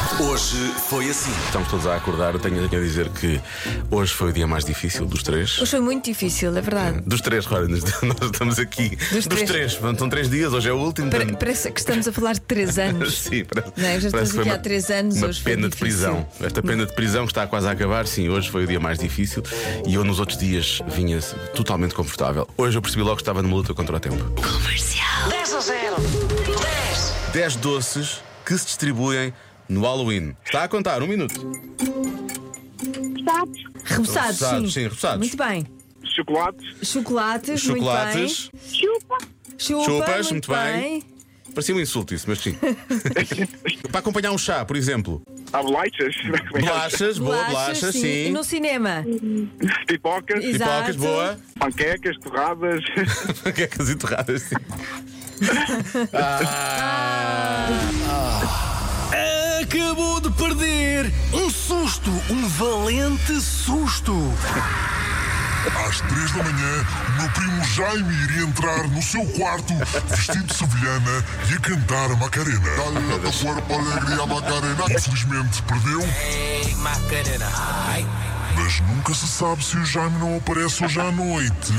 Hoje foi assim. Estamos todos a acordar. Eu tenho a dizer que hoje foi o dia mais difícil dos três. Hoje foi muito difícil, é verdade. Dos três, olha, nós estamos aqui. Dos três. São 3 dias, hoje é o último. Parece que estamos a falar de 3 anos. Sim, Não é? Já estamos aqui há 3 anos. Uma hoje foi pena de difícil. prisão. Esta pena de prisão que está quase a acabar. Sim, hoje foi o dia mais difícil. E eu nos outros dias vinha totalmente confortável. Hoje eu percebi logo que estava numa luta contra o tempo. Comercial. 10-0. 10 doces que se distribuem no Halloween. Está a contar, 1 minuto. Repousados, sim. Repousados. Muito bem. Chocolates, Chocolates. Muito bem. Chupas, muito bem. Parecia um insulto isso, mas sim. Para acompanhar um chá, por exemplo. há bolachas, Bolachas, boa, bolachas, sim. E no cinema? pipocas, Exato. Pipocas, boa. panquecas, torradas. Panquecas e torradas, sim. Acabou de perder um susto, um valente susto. Às 3 da manhã, o meu primo Jaime iria entrar no seu quarto vestido de sevilhana e a cantar a Macarena. Dá-lhe a corpo, alegria, Macarena. Infelizmente perdeu, Ei, Macarena. Ai. mas nunca se sabe se o Jaime não aparece hoje à noite.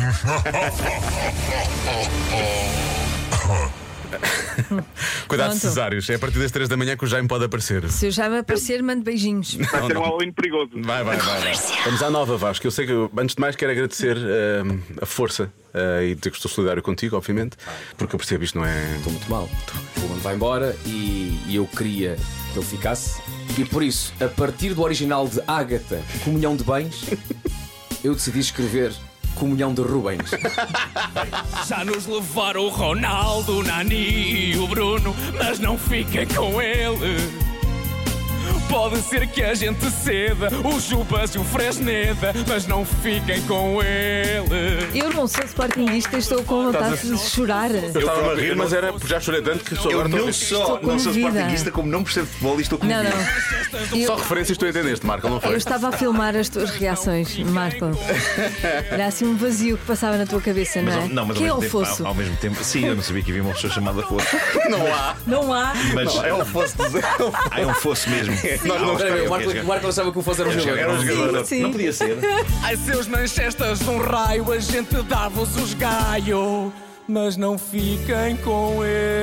Cuidado, Pronto. Cesários. É a partir das 3 da manhã que o Jaime pode aparecer. Se eu já me aparecer, mando beijinhos. Vai ser um Halloween perigoso. Vai. Vamos à nova, Vasco. Eu sei que, antes de mais, quero agradecer a força e dizer que estou solidário contigo, obviamente, porque eu percebo isto não é. Estou muito mal. O Ruben vai embora e eu queria que ele ficasse. E por isso, a partir do original de Ágata, Comunhão de Bens, eu decidi escrever Comunhão de Rubens. Já nos levaram o Ronaldo, o Nani e o Bruno, mas não fiquem com ele. Pode ser que a gente ceda o Chupas e o Fresneda, mas não fiquem com ele. Eu não sou sportinguista e estou com vontade de chorar. Eu estava a rir, mas era porque já chorei tanto que sou Eu agora não estou só não sou comovida. sportinguista, como não percebo de futebol e estou Não, comigo. não. Só referências tu entendeste, Marco, não Eu foi? estava a filmar as tuas reações, Marco. Era assim um vazio que passava na tua cabeça, não é? Não, mas que é ao o mesmo tempo, fosso? ao mesmo tempo, sim, eu não sabia que havia uma pessoa chamada Fosso. Não há. Não há. Mas É o fosso do Zé. é um Fosso mesmo. Nós não Espera aí, o Ok, ok, Marco não sabia que o fosse era um jogador. Era um jogador. Sim. Não podia ser. Ai, seus manchestas de um raio, a gente dava-vos os gaio, mas não fiquem com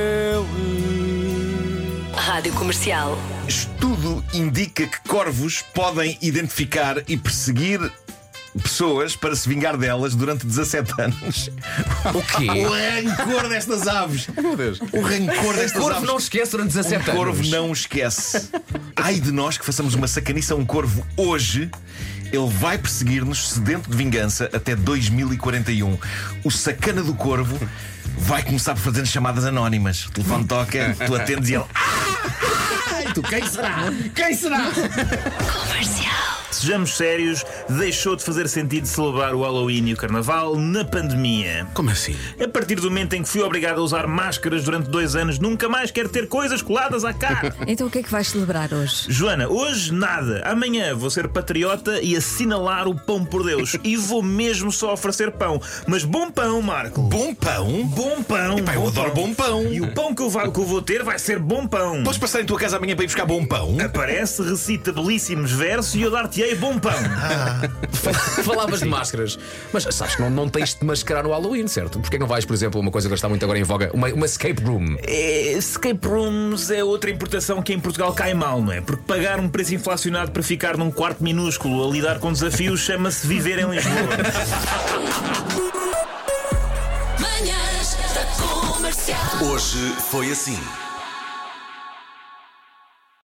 ele. Rádio Comercial. Estudo indica que corvos podem identificar e perseguir pessoas para se vingar delas durante 17 anos. O quê? O rancor destas aves. Meu Deus. O rancor O destas corvo aves. não esquece durante 17 O corvo anos. não esquece. Ai de nós que façamos uma sacanice a um corvo hoje. Ele vai perseguir-nos sedento de vingança até 2041. O sacana do corvo vai começar por fazer chamadas anónimas. O telefone toca, tu atendes e ele. E tu, quem será? Quem será? Sejamos sérios, deixou de fazer sentido celebrar o Halloween e o Carnaval na pandemia. Como assim? A partir do momento em que fui obrigado a usar máscaras durante 2 anos, nunca mais quero ter coisas coladas à cara. Então o que é que vais celebrar hoje? Joana, hoje nada. Amanhã vou ser patriota e assinalar o pão por Deus. E vou mesmo só oferecer pão. Mas bom pão, Marco. Bom pão? Bom pão. Epá, eu adoro bom pão. E o pão que eu vou ter vai ser bom pão. Podes passar em tua casa amanhã para ir buscar bom pão? Aparece, recita belíssimos versos e eu dar-te-ei bom pão. Falavas de máscaras, mas sabes que não tens de mascarar no Halloween, certo? Porquê que não vais, por exemplo, uma coisa que está muito agora em voga, uma escape room? Escape rooms é outra importação que em Portugal cai mal, não é? Porque pagar um preço inflacionado para ficar num quarto minúsculo a lidar com desafios chama-se viver em Lisboa. Manhãs da Comercial. Hoje foi assim.